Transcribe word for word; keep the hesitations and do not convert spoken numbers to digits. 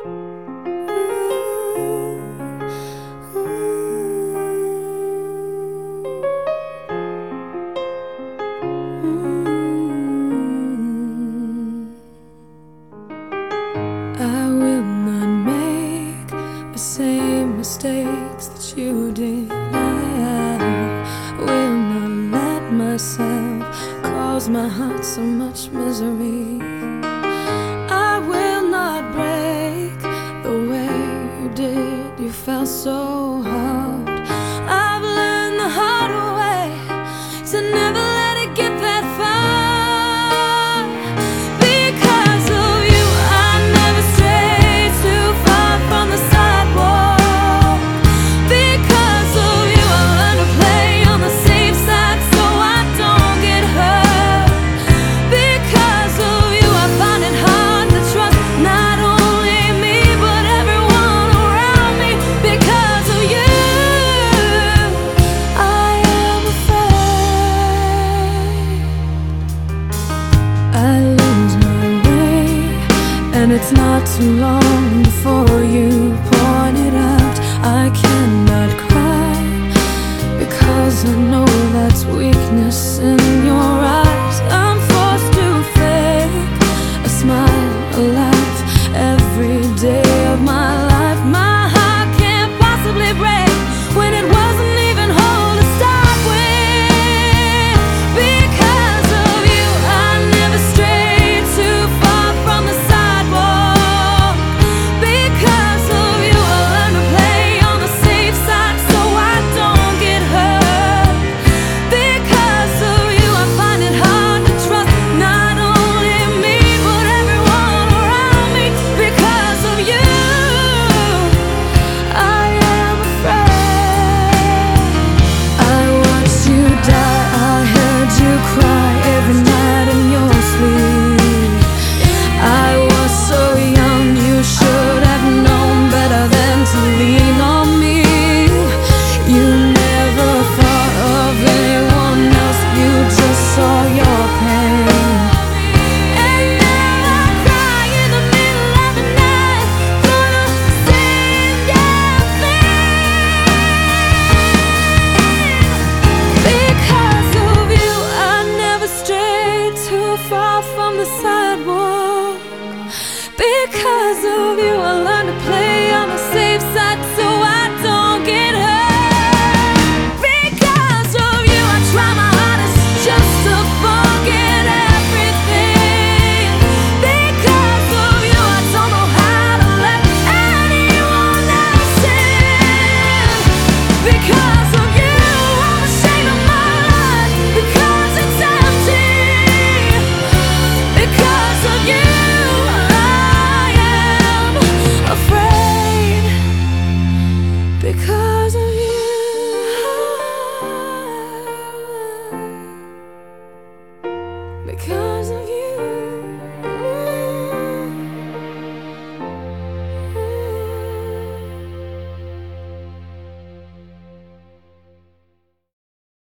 I will not make the same mistakes that you did. I will not let myself cause my heart so much misery. I will not break the way you did. You felt so hard. I've learned the hard way to never let it get that far. And it's not too long before you point it out. I cannot cry because I know that's weakness in your eyes. I'm forced to fake a smile, a laugh every day of my life. My heart can't possibly break when it wasn't even whole to start with. Because of you, I never strayed too far from the side. Far from the sidewalk because of